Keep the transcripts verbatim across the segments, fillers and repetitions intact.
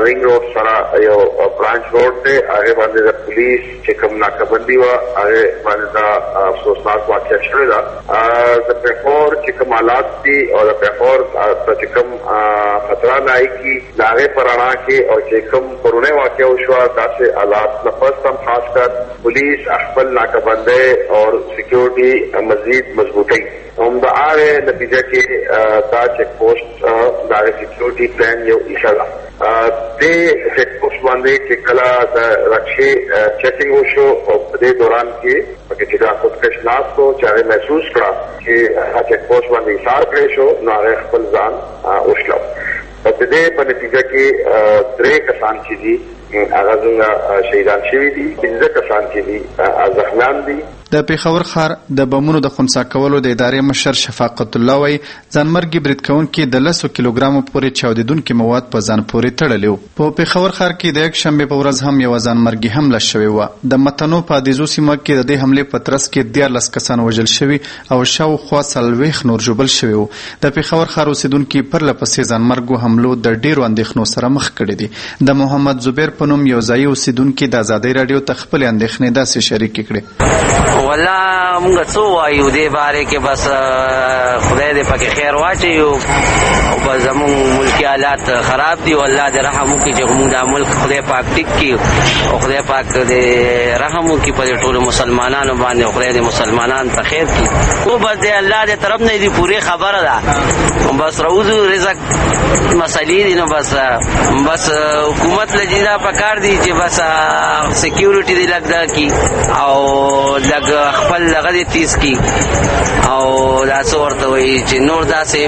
رینګ روډ سره یو برانچ روډ دی، هغه باندې د پولیس چې کوم ناکبندي و هغه باندې دا افسوسناک واقعه شوې ده. د پیښور چې کوم حالات دي او د پیښور چې کوم خطر نه کی هغه پرانا کې او چې کوم کورونه واقعه شو داسې حالات لپس هم خاص کر پولیس خپل ناکبندي او سکیورټي مزید مضبوطی هم د آره نتیجه کې دا چیک پوسټ دا سکیورټي پلان یو اشاره د چیک پوسټ باندې چې کله د رکشي چیکینګ وشو او په دې دوران کې پکې چې دا خودکش ناس کو چې محسوس کړه چې چیک پوسټ باندې ایثار کړی شو نو هغه خپل ځان وشلو. په دې په نتیجه کې درې کسان چې دي هغه څنګه شهیدان شوي دي، پنځه کسان چې دي زخمیان دي. د پیښور ښار د بمونو د خنثی کولو د ادارې مشر شفاقت الله وایي ځانمرګي برید کوونکي د لسو کیلوګرامو پورې چاودېدونکي مواد په ځان پورې تړلي وو. په پیښور ښار کې د یکشنبې په ورځ هم یوه ځانمرګي حمله شوې وه. د متنو په ادیزو سیمه کې د دې حملې په ترڅ کې دیارلس کسان وژل شوي او شاوخوا څلوېښت نور ژوبل شوي وو. د پیښور ښار اوسېدونکي پرله پسې ځانمرګو حملو د ډېرو اندېښنو سره مخ کړي دي. د محمد زبیر په نوم یو ځایي اوسېدونکي د ازادۍ راډیو ته خپلې اندېښنې داسې شریکې کړې. والله مونږ څه وایو دې باره کې، بس خدای دې پکې خیر واچي او بس زموږ ملکي حالات خراب دي. والله دې رحم وکړي چې موږ دا ملک خدای پاک ټیک کړي او خدای پاک دې رحم وکړي په ټولو مسلمانانو باندې او خدای دې مسلمانان ته خیر کړي. خو بس دې الله دې طرف نه دې پوری خبره ده، بس روزو رزق مسلې دي. نو بس بس حکومت لجیدا پکار دي چې بس سکیورټي دې لګدا کی او لګ خپل لغه دې تیز کی او دا څورته وي چې نور داسې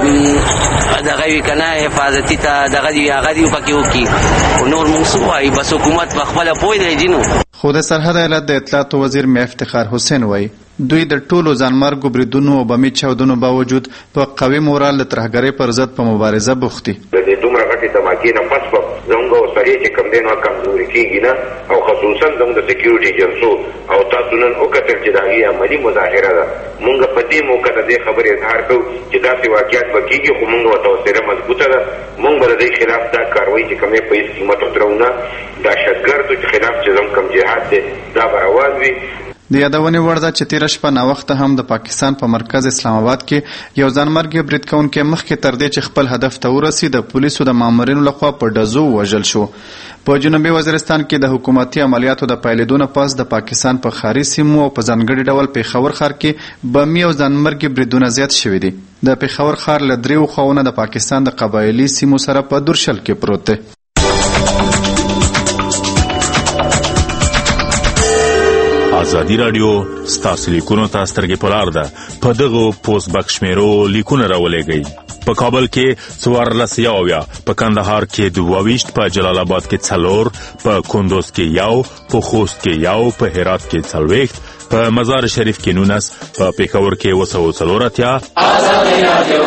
دغه وی کنه حفاظتي ته دغه دی هغه دی پکې وکي او نور موږ سوای بس حکومت په خپل پوي دی جنو. خو د سرحد ایالت د اطلاعات وزیر مې افتخار حسین وایي دوی د ټولو ځانمرګو بریدونو او بمي چاودنو باوجود په قوي مورال د ترهګرۍ پر ضد په مبارزه بوخت دي. د دې دومره غټې دماکې نه پس په زموږ سړي چې کم دی نو کمزوري کېږي نه او خصوصا زموږ د سکیورټي ایجنسو او تاسو نن وکتل چې د هغې عملي مظاهره ده. موږ په دې موقع د دې خبرې اظهار کوو چې داسې واقعیات به کېږي، خو موږ ورته حوصله مضبوطه ده. موږ به د دې خلاف دا کاروایي چې کوم یې په هېڅ قیمت ودرو نه. دا شتګردو خلاف چې زموږ کوم جهاد دی دا به روان وي. د یادونې وړ ده چې تېره شپه ناوخته هم د پاکستان په مرکز اسلام آباد کې یو ځانمرګي برید کوونکی مخکې تر دې چې خپل هدف ته ورسي د پولیسو د مامورینو لخوا په ډزو ووژل شو. په جنوبي وزیرستان کې د حکومتي عملیاتو د پیلېدو نه پس د پاکستان په ښاري سیمو او په ځانګړي ډول پیښور ښار کې بمي او ځانمرګي بریدونه زیات شوي دي. د پیښور ښار له دریو خواوونه د پاکستان د قبایلي سیمو سره په دورشل کې پروت دی. ازادي راډیو ستاسو لیکونو ته سترګې په لار ده. په دغو پوسټ بکس شمیرو لیکونه راولېږئ. په کابل کې څوارلس یاویا، په کندهار کې دوه ویشت، په جلال آباد کې څلور، په کندوز کې یو، په خوست کې یو، په هرات کې څلوېښت، په مزار شریف کې نولس، په پېښور کې اوه سوه څلور اتیا. ازادي راډیو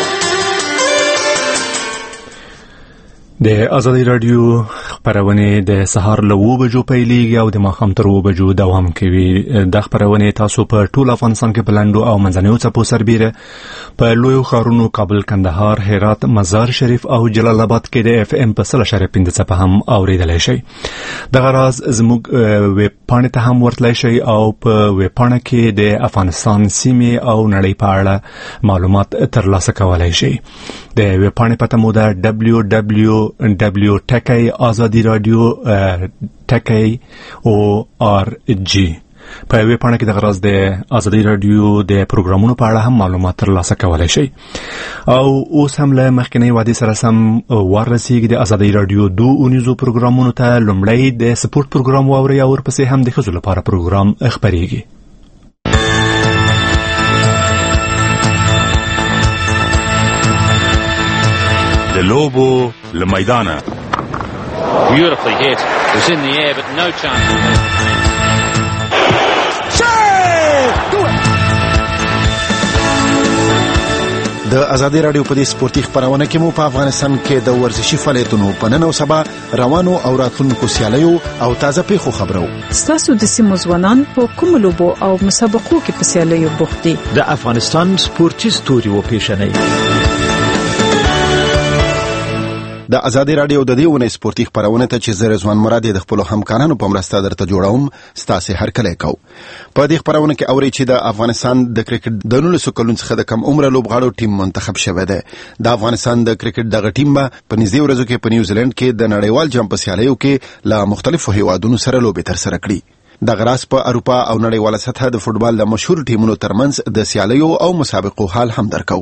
د ازادي راډیو خبرونه د سهار له اوه بجو پیلېږي او د ماښام تر اوه بجو دوام کوي. د خبرونه تاسو په ټول افغانستان کې په لنډو او منځنیو څپو سربیره په لویو ښارونو کابل، کندهار، هرات، مزار شریف او جلال آباد کې د اف ام په سل اشاریه پنځه څپه هم اوریدلی شئ. دغه راز زموږ ویب پاڼې ته هم ورتلی شئ او په ویب پاڼه کې د افغانستان سیمې او نړۍ په اړه معلومات ترلاسه کولی شئ. د ویب پاڼې پته مو ده ډبلیو ډبلیو ډبلیو ټکی ازادي راډیو ټکی او ار جی. په ویب پاڼه کې د غراز د ازادي راډیو د پروګرامونو په اړه هم معلومات ترلاسه کولی شئ. او اوس هم له مخکنۍ وعدې سره سم ورسیږي د ازادي راډیو دو اونیزو پروګرامونو ته. لومړی د سپورت پروګرام واورئ او ورپسې هم د ښځو لپاره پروګرام خپریږي. د لوبو له میدانه Beautifully hit. It was in the air but no chance. د ازادي راډیو په دې سپورتي خبرونه کې مو په افغانستان کې د ورزشي فعالیتونو په نن او سبا روانو او راتلونکو سیالیو او تازه پیښو خبرو. ستاسو د سیمو ځوانان په کوم لوبو او مسابقو کې په سیالیو بوخت دي؟ د افغانستان سپورتي ستوري و پیژنئ. د ازادي رادیو د دې ونې سپورتي خبرونه ته چې زه رضوان مراد د خپل همکارانو په مرسته درته جوړوم ستاسو هر کله کو په دې خبرونه کې اوري چې د افغانستان د کرکټ د نولسو کلونو څخه د کم عمر لوبغاړو ټیم منتخب شوی دی د افغانستان د کرکټ دغه ټیم به په نږدې ورځو کې په نیوزیلند کې د نړیوال جام په سیالیو کې له مختلفو هیوادونو سره لوبې ترسره کړي د غراس په اروپا او نړیواله سطح د فوتبال د مشهور ټیمونو ترمنځ د سیالیو او مسابقو حال هم درکو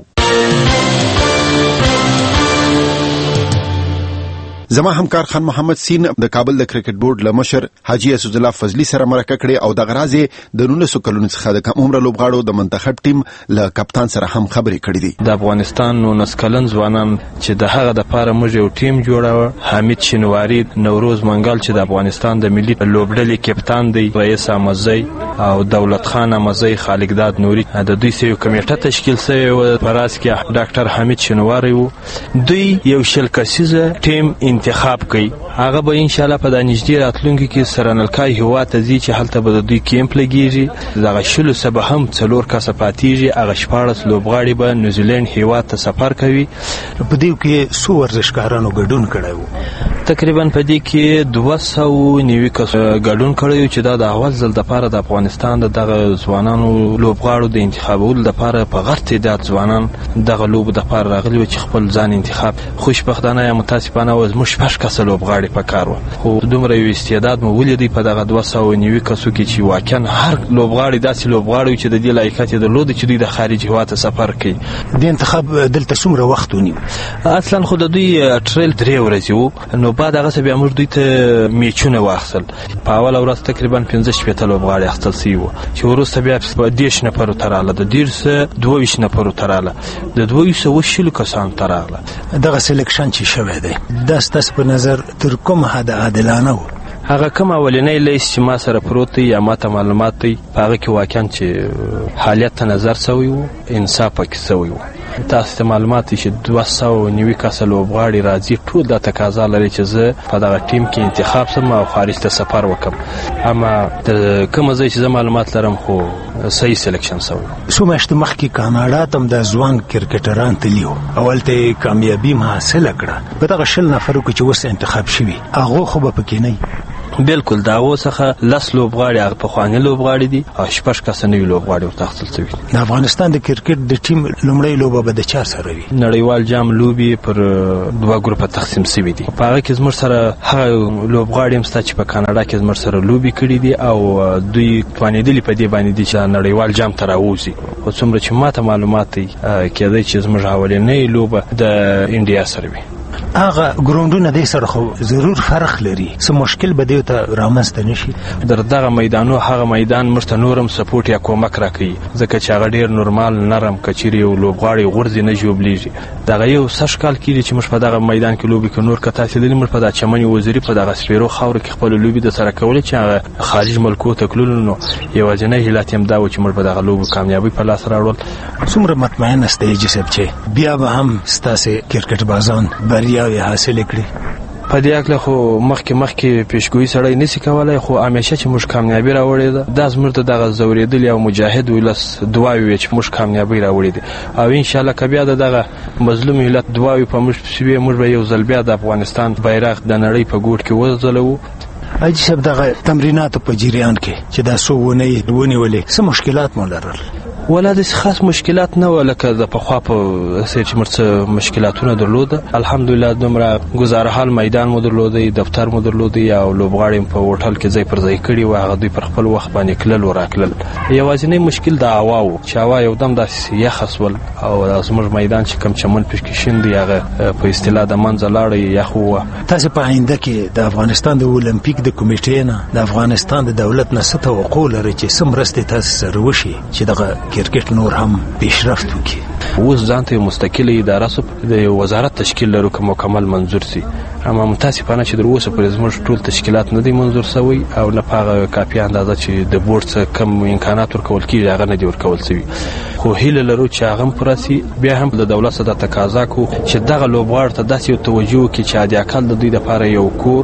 زما همکار خان محمد سین د کابل د کرکټ بورډ لمشر حاجی اسد الله فضلی سره مرکه کړي او د غرازې د نولسو کلونو څخه د کم عمر لوبغاړو د منتخب ټیم له کپتان سره هم خبرې کړې دي د افغانستان نولس کلن ځوانان چې د هغه د پاره موږ یو ټیم جوړاوه حمید شنواری نوروز منګل چې د افغانستان د ملي لوبډلې کپتان دی رئیس امزي او دولت خان امزي خالقداد نوري د دوی سیو کمیټه تشکیل شوی و پراس کې ډاکټر حمید شنواری و دوی یو شل کسیزه ټیم انتخاب کوي هغه به ان شاء الله په د نږدې راتلونکي کې سرنلکای هوا ته ځي چې هلته به د دوی کیمپ لګیږي دغه شلو سبه هم څلور کسه پاتېږي هغه شپاړس لوبغاړي به نیوزیلند هوا ته سفر کوي په دې کې څو ورزشکارانو ګډون کړی و تقریبا په دې کې دوه سوه نوي کسو ګډون کړی چې دا د اول ځل دپاره د افغانستان د دغه ځوانانو لوبغاړو د انتخابولو دپاره په غټ تعداد ځوانان دغه لوبو دپاره راغلي وو چې خپل ځان انتخاب خوشبختانه یا متاسفانه و زموږ شپږ کسه لوبغاړي په کار و خو دومره یو استعداد مو ولیدی په دغه دوه سوه نوي کسو کې چې واقعا هر لوبغاړي داسې لوبغاړي چې د دې لایقت یې درلود چې دوی د خارج هوا ته سفر کوي د انتخاب دلته څومره وخت ونیو اصلا خو د دوی ټریل درې ورځې وو نو بعد هغه بیا موږ دوی ته میچونه واخیستل په اوله ورځ تقریبا پنځه شپېته لوبغاړي اخیستل سوي وو چې وروسته بیا په دېرش نفرو ته راغله د دېرش دوه ویشت نفرو ته راغله د دوه ویشت سوه شلو کسانو ته راغله دغه سلیکشن چې شوی دی دا ستاسو په نظر تر کومه حده عادلانه و هغه کوم اولنی لیست چې ما سره پروت دی یا ما ته معلومات دی په هغه کې واقعا چې حالیت ته نظر سوی و انصاف پکې سوی و تاسو ته معلومات چې دوه سوه نوي کسه لوبغاړي راځي ټول دا تقاضا لري چې زه په دغه ټیم کې انتخاب شم او خارج ته سفر وکړم اما د کومه ځای چې زه معلومات لرم خو صحیح سلیکشن سوی څو میاشتې مخکې کاناډا ته هم د ځوان کرکټران تللي وو اولته یې کامیابي هم حاصله کړه په دغه شل نفرو کې چې اوس انتخاب شوي هغو خو به پکې نه بالکل دا هغو څخه لس لوبغاړي هغه پخواني لوبغاړي دي او شپږ کسه نوي لوبغاړي ورته اخیستل شوي د افغانستان د کرکټ د ټیم لومړی لوبه به د چا سره وي نړیوال جام لوبې پر دوه ګروپه تقسیم شوي دي په هغه کې زموږ سره هغه لوبغاړي هم شته چې په کاناډا کې زموږ سره لوبې کړي دي او دوی توانېدلي په دې باندې دي چې نړیوال جام ته راوځي خو څومره چې ما ته معلومات دی کېدی چې زموږ اولنۍ لوبه د انډیا سره وي هغه ګراوندونه دې سره خو ضرور فرق لري څه مشکل به دې ته رامنځته نشي در دغه میدانو هغه میدان مرته نورم سپورټ یا کومک راکوي ځکه چې هغه ډیر نورمال نرم کچيري او لوبغاړي غورځي نه جوړیږي دغه یو سش کال کېږي چې موږ په دغه میدان کې لوبي کوي نور کته سیدلی موږ په دغه چمن وزیری په دغه سپیرو خاور کې خپل لوبي د سره کول چې هغه خارج ملکو ته کلول نو یو ځنه هیلات هم دا و چې موږ په دغه لوبو کامیابی په لاس راوړل څومره مطمئن استې چې بیا به هم ستاسو کرکټ بازان بریاوي حاصل کړي په دې اکله خو مخکې مخکې پیشګویي سړی نسی کولای خو همیشه چې موږ کامیابی راوړې ده دا زموږ ته دغه زوریدل او مجاهد ولس دعاوي چې موږ کامیابی راوړې دي او ان شاء الله کبیا دغه مظلوم ملت دعاوي په موږ شوي موږ به یو ځل بیا د افغانستان بیرغ د نړۍ په ګوټ کې وځلو اجي شپ دغه تمرینات په جریان کې چې دا سو ونه ونیولې څه مشکلات مو لرل ولا د خاص مشکلات نه ولکه د پخوا په سر چې مرڅ مشکلاتونه درلوده الحمدلله دومره گزاره حال میدان مو درلوده دفتر مو درلوده او لوبغاړي په هوټل کې ځای پر ځای کړي و هغه دوی پر خپل وخت باندې کلل وراکلل یوازینی مشکل د هوا و چې هوا یو دم داسې یخ اسول او زموږ میدان چې کم چمن پښکې شیندي هغه په اصطلاح د منځ لاړې یخ و تاسو په آینده کې د افغانستان د اولمپیک د کمیټې نه د افغانستان د دولت نه ست توقع لري چې سمرسته تاسو سره وشي چې دغه کرکټ نور هم پیشرفت وکړي اوس ځان ته مستقله اداره سپ د وزارت تشکیل لرو کوم مکمل منظور سي اما متاسفانه چې در اوسه پر زموږ ټول تشکیلات نه دي منظور شوی او نه پاغه کافي اندازه چې د بورډ څخه کم امکانات ورکول کیږي هغه نه دی ورکول شوی خو هیله لرو چې هغه پرسي بیا هم د دولت څخه تقاضا کو چې دغه لوبغاړ ته داسې توجه وکړي چې د اقل د دوی لپاره یو کور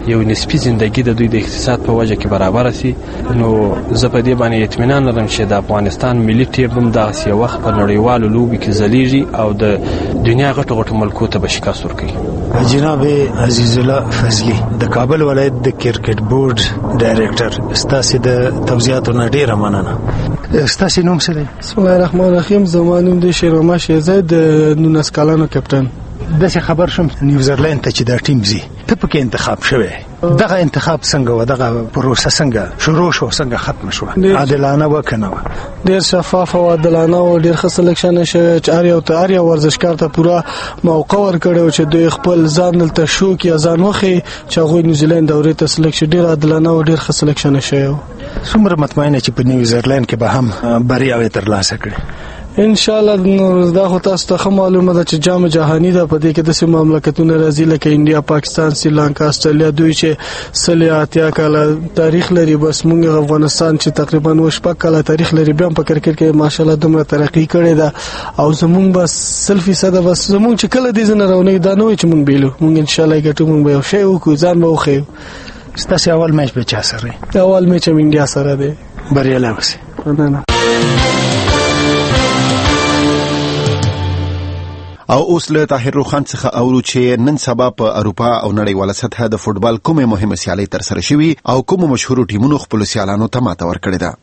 یو نسبی ژوندۍ د دوی د اقتصاد په وجه کې برابر شي، نو زه په دې باندې اطمینان لرم چې د افغانستان ملي ټیم هم داسې یو وخت په نړیوالو لوبو کې ځلیږي او د دنیا غټو غټو ملکو ته به شکست ورکوي. جناب عزیز الله فضلی د کابل ولایت د کرکټ بورډ ډایریکټر، ستاسو د توضیحاتو نه ډیره مننه. ستاسو نوم څه دی؟ بسم الله الرحمن الرحیم. زما نوم دی شیرما شهزاد، د نونس کالانو کپټن. داسې خبر شوم نیوزرلند ته چې دا ټیم زی ته پکې انتخاب شوی، دغه انتخاب څنګه و؟ دغه پروسه څنګه شروع شو، څنګه ختم شو؟ عادلانه و کنه؟ ډیر شفاف او عادلانه او ډیر ښه سلیکشن شوی چې اړ یو ته اړ یو ورزشکار ته پوره موقع ورکړو چې دوی خپل ځان دلته شو کې ځان وخی چې هغه نیوزیلند دورې ته سلیکشن ډیر عادلانه او ډیر ښه سلیکشن شوی. څومره مطمئنه چې په نیوزرلند کې به هم بریاوې ترلاسه کړي؟ ان شاء الله. نو دا خو تاسو ته معلومه ده چې جام جهانی ده، په دې کې د سیمه مملکتونو راځي لکه انډیا، پاکستان، سریلانکا، استرالیا، دوی چې سلیاتیا کاله تاریخ لري. بس موږ افغانستان چې تقریبا وشپک کاله تاریخ لري، بیا په کرکټ کې ماشاءالله دومره ترقی کړې ده او زمونږ بس سل فیصد بس زمونږ چې کله دې زنه راونی دا نوې چې مونږ بیلو مونږ ان شاء الله ګټو، مونږ به یو شی وکړو، ځان به وخیو. ستاسو اول میچ به چا سره دی؟ اول میچ هم انډیا سره دی. بریالی اوسئ. مننه. او اوس له طاهر روخان څخه اورو چې نن سبا په اروپا او نړیواله سطحه د فوتبال کومه مهمه سیالي تر سره شوي او کوم مشهور ټیمونو خپل سیالانو ته ماته ورکړې ده.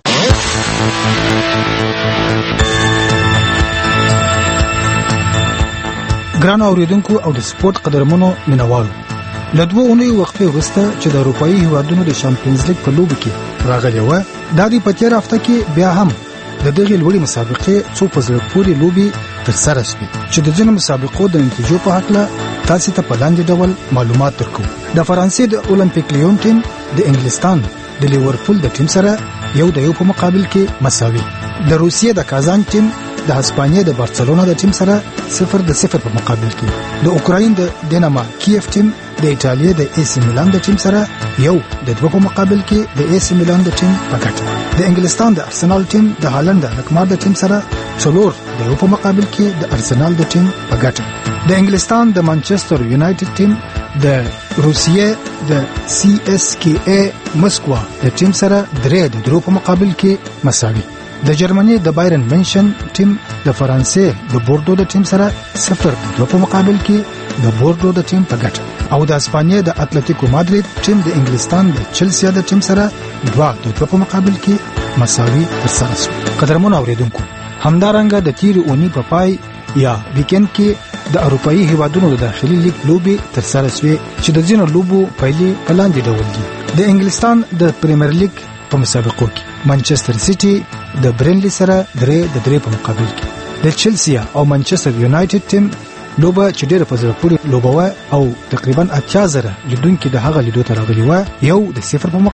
ګران اوریدونکو او د سپورت قدرمنو مینوالو، له دوه اونۍ وقفې وروسته چې د اروپایي هیوادونو د چمپیونز لیګ په لوبو کې راغلې وه، دا د په تېره هفته کې بیا هم د دغې لوړې مسابقې څو په زړه پورې لوبې ترسره شوې چې د ځینو مسابقو د نتیجو په هکله تاسې ته په لاندې ډول معلومات درکوو. د فرانسې د اولمپیک لیون ټیم د انګلستان د لیورپول د ټیم سره یو د یو په مقابل کې مساوي، د روسیې د کازان ټیم د هسپانیې د بارسلونا د ټیم سره صفر د صفر په مقابل کې، د اوکراین د دیناما کیف ټیم د ایټالیا د ای سی میلان د ټیم سره یو د دوه په مقابل کې د ای سی میلان د ټیم په ګټه، د انګلستان د ارسنال ټیم د هالند د الکمار د ټیم سره څلور د یو په مقابل کې د ارسنال د ټیم په ګټه، د انګلستان د مانچستر یونایټډ ټیم د روسیې د سی اس کی ای مسکوا د ټیم سره درې د درو په مقابل کې مساوي، د جرمني د بایرن منشن ټیم د فرانسې د بوردو د ټیم سره صفر د دوه په مقابل کې د بوردو د ټیم په ګټه، او د اسپانیا د اتلتیکو مادرید ټیم د انګلستان د چلسیا د ټیم سره دوه د دوه په مقابل کې مساوي ترسره شو. قدرمن اوریدونکو، همدارنګه د تیرې اونۍ په پای یا ویکند کې د اروپایي هیوادونو د داخلي لیګ لوبې ترسره شوې چې د ځینو لوبو پایلې په لاندې ډول دي. د انګلستان د پریمیر لیګ په مسابقو کې مانچستر سیټي د برنلی سره درې د درې په مقابل کې، د چلسیا او مانچستر یونایټډ ټیم لوبه چې ډېره په زړه پورې لوبه وه او تقریبا اتیا زره لیدونکي د هغه لیدو ته راغلي وه، یو د صفر په